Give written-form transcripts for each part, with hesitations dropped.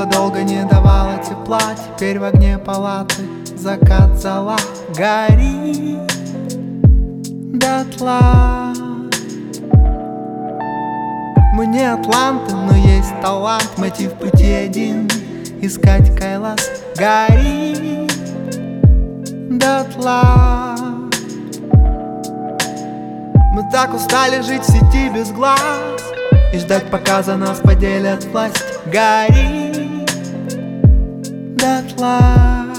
долго не давала тепла. Теперь в огне палаты закат зола горит дотла. Мы не атланты, но есть талант. Мотив пути один — искать Кайлас. Горит дотла. Мы так устали жить в сети без глаз и ждать, пока за нас поделят власть. Горит дотла.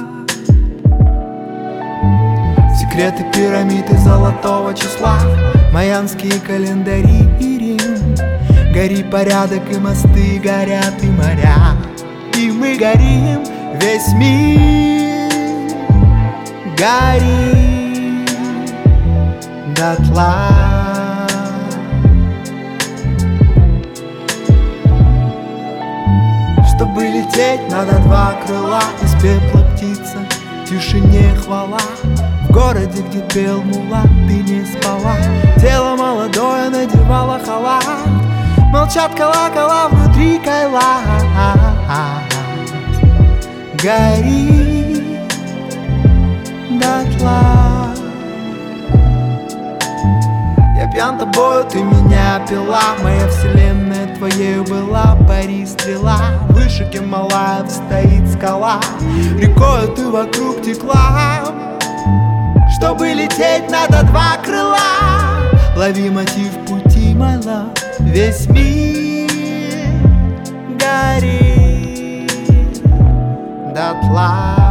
Секреты пирамид из золотого числа, майянские календари и Рим. Гори порядок, и мосты горят, и моря, и мы горим. Весь мир горит дотла. Чтобы лететь, надо два крыла. Из пепла птица, тишине хвала. В городе, где пел мула, ты не спала. Тело молодое надевало халат. Молчат колокола внутри Кайлас. Горит дотла. Я пьян тобою, ты меня пила. Моя вселенная твоею была. Пари стрела, выше Гималаев стоит скала. Рекою ты вокруг текла. Чтобы лететь, надо два крыла. Лови мотив пути, my love. Весь мир горит дотла.